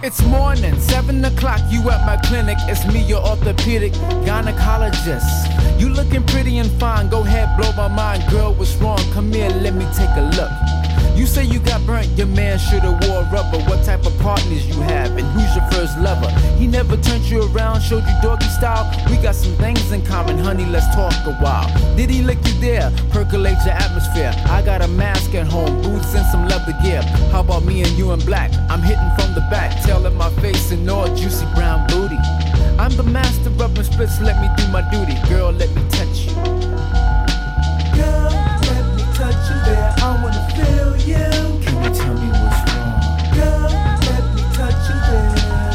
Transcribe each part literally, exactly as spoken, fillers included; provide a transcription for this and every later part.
It's morning, seven o'clock, you at my clinic. It's me, your orthopedic gynecologist. You looking pretty and fine, go ahead, blow my mind. Girl, what's wrong? Come here, let me take a look. You say you got burnt, your man should've wore rubber. What type of partners you have, and who's your first lover? He never turned you around, showed you doggy style. We got some things in common, honey, let's talk a while. Did he lick you there? Percolate your atmosphere. I got a mask at home, boots and some leather gear. How about me and you in black? I'm hitting from the back, tail in my face and all juicy brown booty. I'm the master of my splits, let me do my duty. Girl, let me touch you. Girl, let me touch you there, I wanna feel you. Can you tell me what's wrong? Girl, let me touch you there.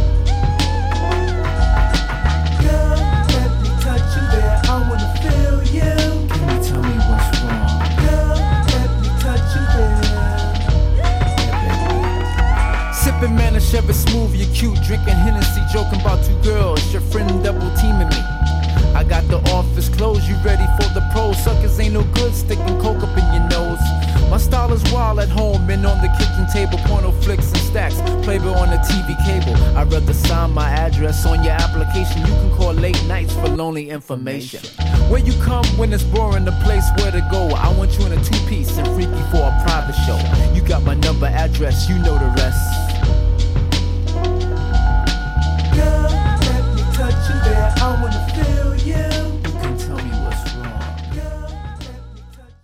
Girl, let me touch you there, I wanna feel you. Can you tell me what's wrong? Girl, let me touch you there. Yeah, sipping man, a Chevy smooth, you're cute, drinking Hennessy, joking about two girls, your friend double teaming me. I got the office closed, you ready for the pros? Suckers ain't no good, sticking coke up in your nose. My style is wild at home and on the kitchen table, porno flicks and stacks, Playboy on the T V cable. I'd rather sign my address on your application. You can call late nights for lonely information. Where you come when it's boring, the place where to go. I want you in a two-piece and freaky for a private show. You got my number, address, you know the rest.